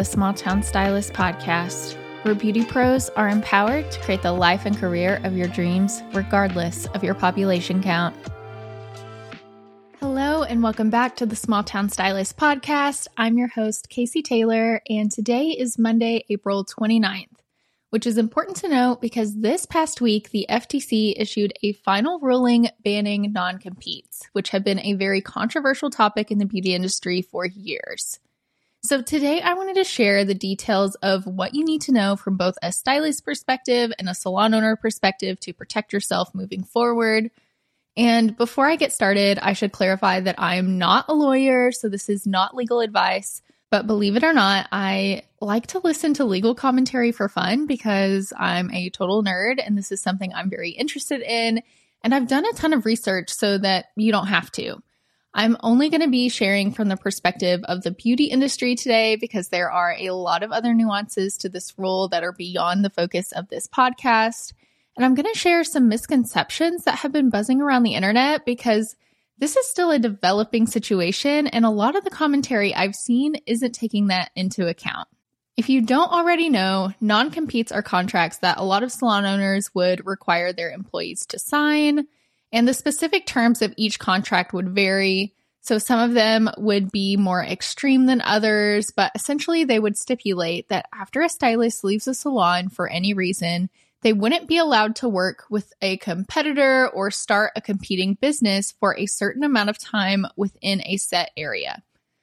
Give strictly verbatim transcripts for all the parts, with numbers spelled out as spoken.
the Small Town Stylist podcast, where beauty pros are empowered to create the life and career of your dreams, regardless of your population count. Hello, and welcome back to the Small Town Stylist podcast. I'm your host, Casey Taylor, and today is Monday, April twenty-ninth, which is important to note because this past week, the F T C issued a final ruling banning non-competes, which have been a very controversial topic in the beauty industry for years. So today I wanted to share the details of what you need to know from both a stylist perspective and a salon owner perspective to protect yourself moving forward. And before I get started, I should clarify that I am not a lawyer, so this is not legal advice. But believe it or not, I like to listen to legal commentary for fun because I'm a total nerd and this is something I'm very interested in. And I've done a ton of research so that you don't have to. I'm only going to be sharing from the perspective of the beauty industry today because there are a lot of other nuances to this rule that are beyond the focus of this podcast. And I'm going to share some misconceptions that have been buzzing around the internet because this is still a developing situation and a lot of the commentary I've seen isn't taking that into account. If you don't already know, non-competes are contracts that a lot of salon owners would require their employees to sign. And the specific terms of each contract would vary. So some of them would be more extreme than others, but essentially they would stipulate that after a stylist leaves a salon for any reason, they wouldn't be allowed to work with a competitor or start a competing business for a certain amount of time within a set area.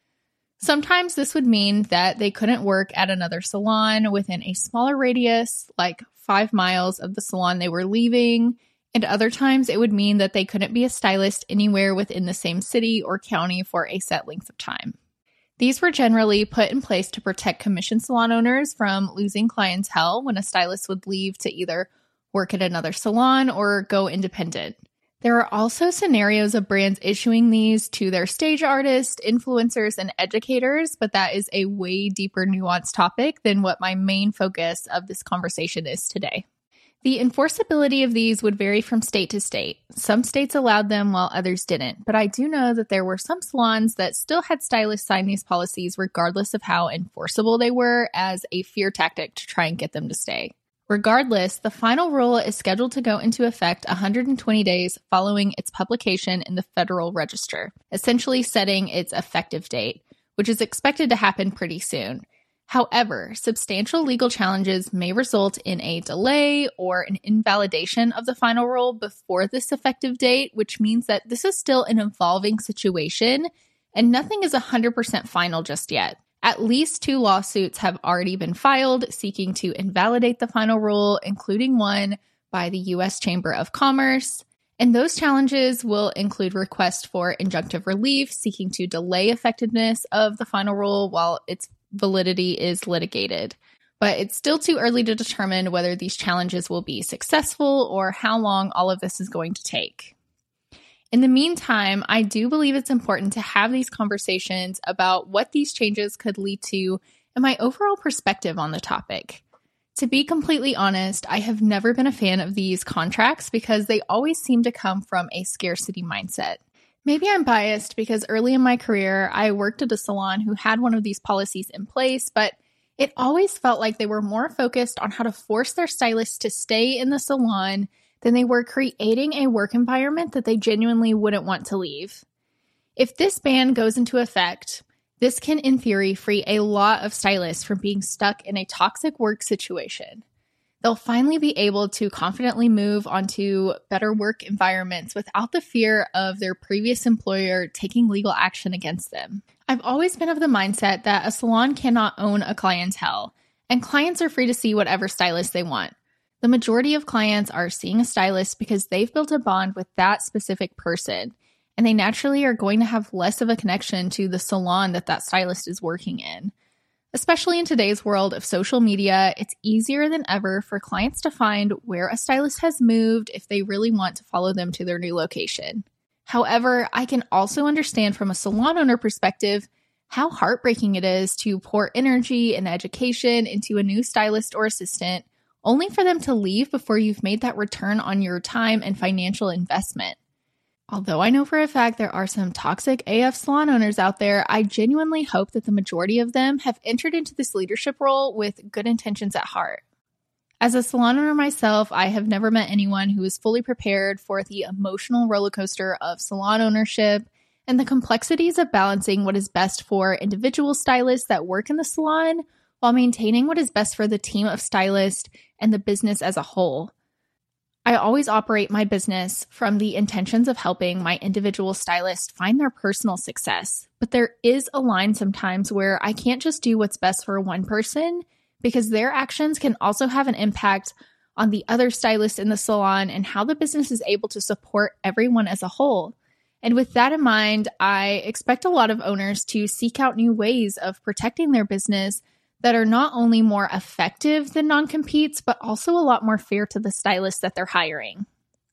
Sometimes this would mean that they couldn't work at another salon within a smaller radius, like five miles of the salon they were leaving. And other times it would mean that they couldn't be a stylist anywhere within the same city or county for a set length of time. These were generally put in place to protect commission salon owners from losing clientele when a stylist would leave to either work at another salon or go independent. There are also scenarios of brands issuing these to their stage artists, influencers, and educators, but that is a way deeper nuanced topic than what my main focus of this conversation is today. The enforceability of these would vary from state to state. Some states allowed them while others didn't, but I do know that there were some salons that still had stylists sign these policies regardless of how enforceable they were as a fear tactic to try and get them to stay. Regardless, the final rule is scheduled to go into effect one hundred twenty days following its publication in the Federal Register, essentially setting its effective date, which is expected to happen pretty soon. However, substantial legal challenges may result in a delay or an invalidation of the final rule before this effective date, which means that this is still an evolving situation and nothing is one hundred percent final just yet. At least two lawsuits have already been filed seeking to invalidate the final rule, including one by the U S Chamber of Commerce. And those challenges will include requests for injunctive relief, seeking to delay effectiveness of the final rule while its validity is litigated. But it's still too early to determine whether these challenges will be successful or how long all of this is going to take. In the meantime, I do believe it's important to have these conversations about what these changes could lead to and my overall perspective on the topic. To be completely honest, I have never been a fan of these contracts because they always seem to come from a scarcity mindset. Maybe I'm biased because early in my career, I worked at a salon who had one of these policies in place, but it always felt like they were more focused on how to force their stylists to stay in the salon than they were creating a work environment that they genuinely wouldn't want to leave. If this ban goes into effect, this can, in theory, free a lot of stylists from being stuck in a toxic work situation. They'll finally be able to confidently move onto better work environments without the fear of their previous employer taking legal action against them. I've always been of the mindset that a salon cannot own a clientele, and clients are free to see whatever stylist they want. The majority of clients are seeing a stylist because they've built a bond with that specific person, and they naturally are going to have less of a connection to the salon that that stylist is working in. Especially in today's world of social media, it's easier than ever for clients to find where a stylist has moved if they really want to follow them to their new location. However, I can also understand from a salon owner perspective how heartbreaking it is to pour energy and education into a new stylist or assistant, only for them to leave before you've made that return on your time and financial investment. Although I know for a fact there are some toxic A F salon owners out there, I genuinely hope that the majority of them have entered into this leadership role with good intentions at heart. As a salon owner myself, I have never met anyone who is fully prepared for the emotional roller coaster of salon ownership and the complexities of balancing what is best for individual stylists that work in the salon while maintaining what is best for the team of stylists and the business as a whole. I always operate my business from the intentions of helping my individual stylists find their personal success, but there is a line sometimes where I can't just do what's best for one person because their actions can also have an impact on the other stylists in the salon and how the business is able to support everyone as a whole. And with that in mind, I expect a lot of owners to seek out new ways of protecting their business that are not only more effective than non-competes, but also a lot more fair to the stylists that they're hiring.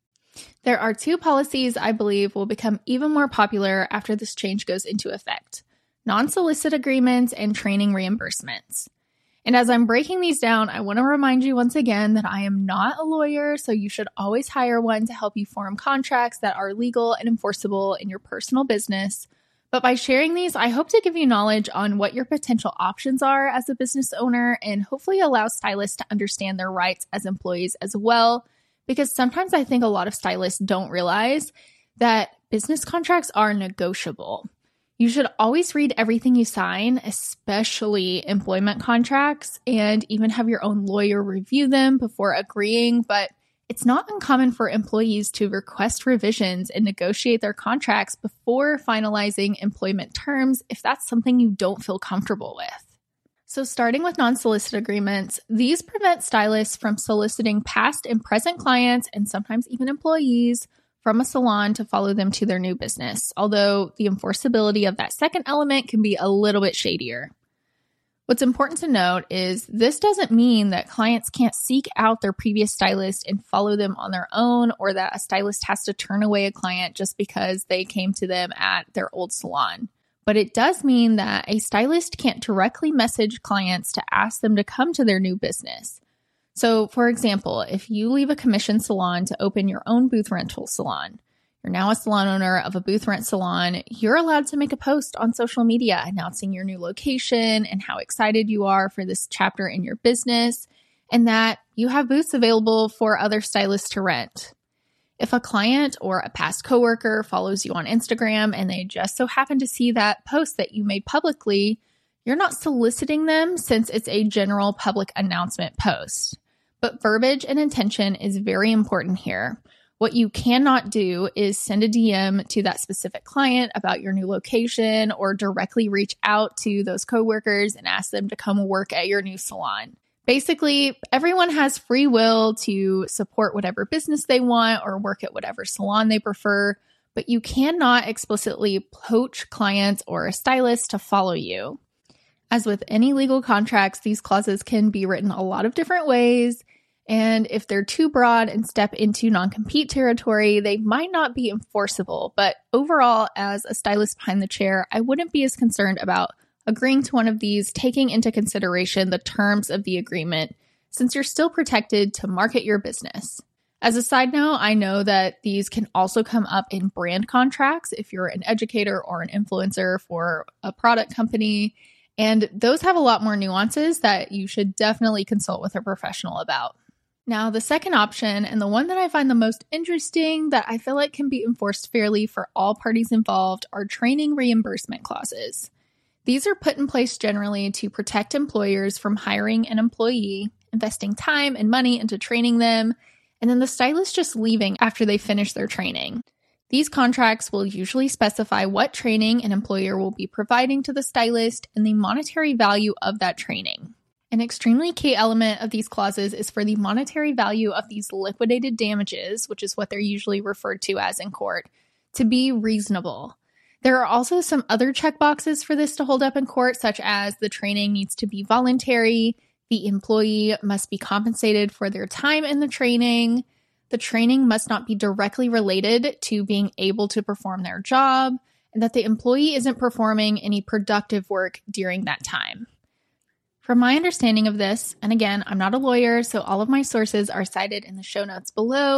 There are two policies I believe will become even more popular after this change goes into effect: non-solicit agreements and training reimbursements. And as I'm breaking these down, I want to remind you once again that I am not a lawyer, so you should always hire one to help you form contracts that are legal and enforceable in your personal business. But by sharing these, I hope to give you knowledge on what your potential options are as a business owner and hopefully allow stylists to understand their rights as employees as well, because sometimes I think a lot of stylists don't realize that business contracts are negotiable. You should always read everything you sign, especially employment contracts, and even have your own lawyer review them before agreeing, but it's not uncommon for employees to request revisions and negotiate their contracts before finalizing employment terms if that's something you don't feel comfortable with. So starting with non-solicit agreements, these prevent stylists from soliciting past and present clients and sometimes even employees from a salon to follow them to their new business, although the enforceability of that second element can be a little bit shadier. What's important to note is this doesn't mean that clients can't seek out their previous stylist and follow them on their own, or that a stylist has to turn away a client just because they came to them at their old salon. But it does mean that a stylist can't directly message clients to ask them to come to their new business. So, for example, if you leave a commission salon to open your own booth rental salon, you're now a salon owner of a booth rent salon, you're allowed to make a post on social media announcing your new location and how excited you are for this chapter in your business, and that you have booths available for other stylists to rent. If a client or a past coworker follows you on Instagram and they just so happen to see that post that you made publicly, you're not soliciting them since it's a general public announcement post. But verbiage and intention is very important here. What you cannot do is send a D M to that specific client about your new location or directly reach out to those coworkers and ask them to come work at your new salon. Basically, everyone has free will to support whatever business they want or work at whatever salon they prefer, but you cannot explicitly poach clients or a stylist to follow you. As with any legal contracts, these clauses can be written a lot of different ways. And if they're too broad and step into non-compete territory, they might not be enforceable. But overall, as a stylist behind the chair, I wouldn't be as concerned about agreeing to one of these, taking into consideration the terms of the agreement, since you're still protected to market your business. As a side note, I know that these can also come up in brand contracts if you're an educator or an influencer for a product company. And those have a lot more nuances that you should definitely consult with a professional about. Now, the second option, and the one that I find the most interesting that I feel like can be enforced fairly for all parties involved, are training reimbursement clauses. These are put in place generally to protect employers from hiring an employee, investing time and money into training them, and then the stylist just leaving after they finish their training. These contracts will usually specify what training an employer will be providing to the stylist and the monetary value of that training. An extremely key element of these clauses is for the monetary value of these liquidated damages, which is what they're usually referred to as in court, to be reasonable. There are also some other checkboxes for this to hold up in court, such as the training needs to be voluntary, the employee must be compensated for their time in the training, the training must not be directly related to being able to perform their job, and that the employee isn't performing any productive work during that time. From my understanding of this, and again, I'm not a lawyer, so all of my sources are cited in the show notes below,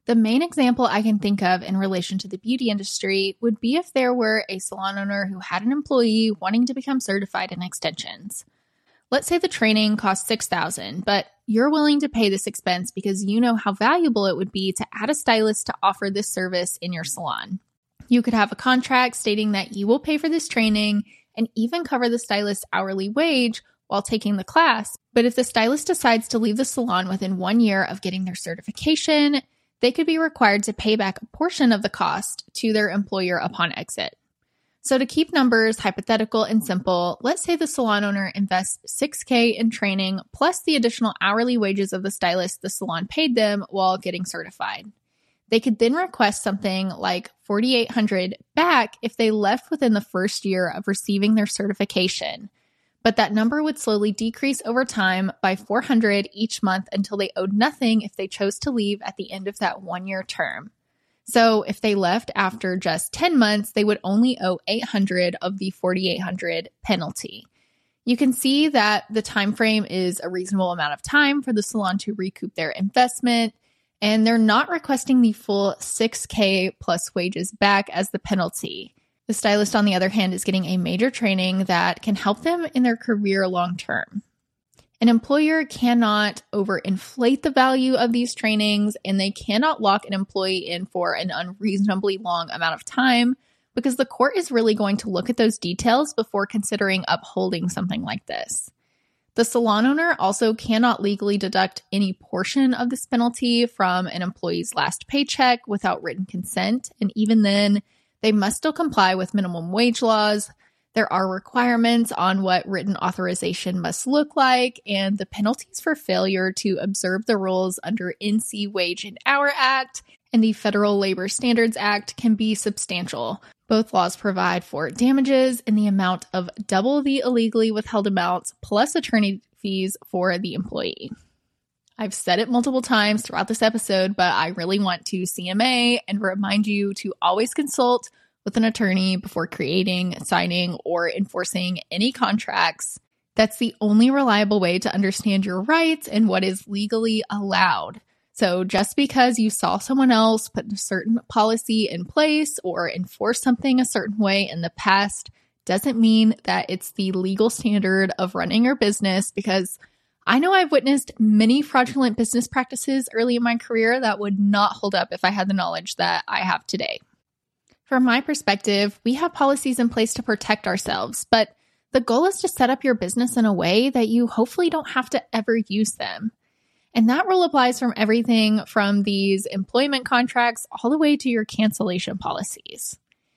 The main example I can think of in relation to the beauty industry would be if there were a salon owner who had an employee wanting to become certified in extensions. Let's say the training costs six thousand dollars, but you're willing to pay this expense because you know how valuable it would be to add a stylist to offer this service in your salon. You could have a contract stating that you will pay for this training and even cover the stylist's hourly wage while taking the class. But if the stylist decides to leave the salon within one year of getting their certification, they could be required to pay back a portion of the cost to their employer upon exit. So to keep numbers hypothetical and simple, let's say the salon owner invests six thousand dollars in training plus the additional hourly wages of the stylist the salon paid them while getting certified. They could then request something like four thousand eight hundred dollars back if they left within the first year of receiving their certification. But that number would slowly decrease over time by four hundred dollars each month until they owed nothing if they chose to leave at the end of that one-year term. So if they left after just ten months, they would only owe eight hundred dollars of the four thousand eight hundred dollars penalty. You can see that the time frame is a reasonable amount of time for the salon to recoup their investment, and they're not requesting the full six thousand dollars plus wages back as the penalty. The stylist, on the other hand, is getting a major training that can help them in their career long term. An employer cannot overinflate the value of these trainings, and they cannot lock an employee in for an unreasonably long amount of time because the court is really going to look at those details before considering upholding something like this. The salon owner also cannot legally deduct any portion of this penalty from an employee's last paycheck without written consent, and even then, they must still comply with minimum wage laws. There are requirements on what written authorization must look like, and the penalties for failure to observe the rules under N C Wage and Hour Act and the Federal Labor Standards Act can be substantial. Both laws provide for damages in the amount of double the illegally withheld amounts plus attorney fees for the employee. I've said it multiple times throughout this episode, but I really want to C M A and remind you to always consult with an attorney before creating, signing, or enforcing any contracts. That's the only reliable way to understand your rights and what is legally allowed. So just because you saw someone else put a certain policy in place or enforce something a certain way in the past doesn't mean that it's the legal standard of running your business, because I know I've witnessed many fraudulent business practices early in my career that would not hold up if I had the knowledge that I have today. From my perspective, we have policies in place to protect ourselves, but the goal is to set up your business in a way that you hopefully don't have to ever use them. And that rule applies from everything from these employment contracts all the way to your cancellation policies.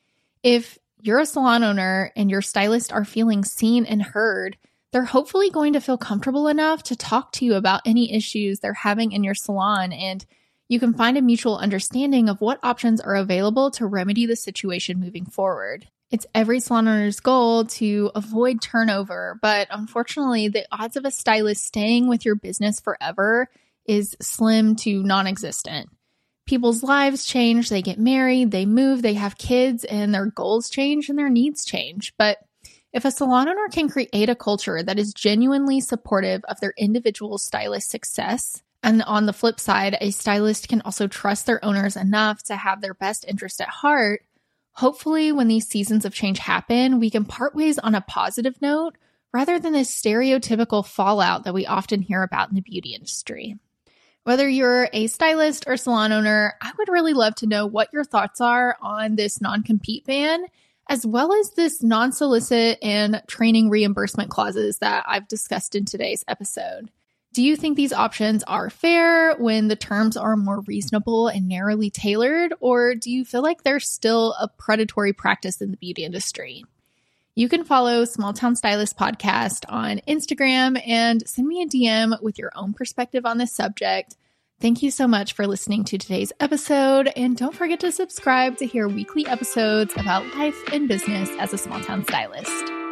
If you're a salon owner and your stylist are feeling seen and heard, they're hopefully going to feel comfortable enough to talk to you about any issues they're having in your salon, and you can find a mutual understanding of what options are available to remedy the situation moving forward. It's every salon owner's goal to avoid turnover, but unfortunately, the odds of a stylist staying with your business forever is slim to non-existent. People's lives change, they get married, they move, they have kids, and their goals change and their needs change. But if a salon owner can create a culture that is genuinely supportive of their individual stylist's success, and on the flip side, a stylist can also trust their owners enough to have their best interest at heart, hopefully when these seasons of change happen, we can part ways on a positive note rather than this stereotypical fallout that we often hear about in the beauty industry. Whether you're a stylist or salon owner, I would really love to know what your thoughts are on this non-compete ban, as well as this non-solicit and training reimbursement clauses that I've discussed in today's episode. Do you think these options are fair when the terms are more reasonable and narrowly tailored, or do you feel like there's still a predatory practice in the beauty industry? You can follow Small Town Stylist Podcast on Instagram and send me a D M with your own perspective on this subject. Thank you so much for listening to today's episode, and don't forget to subscribe to hear weekly episodes about life and business as a small town stylist.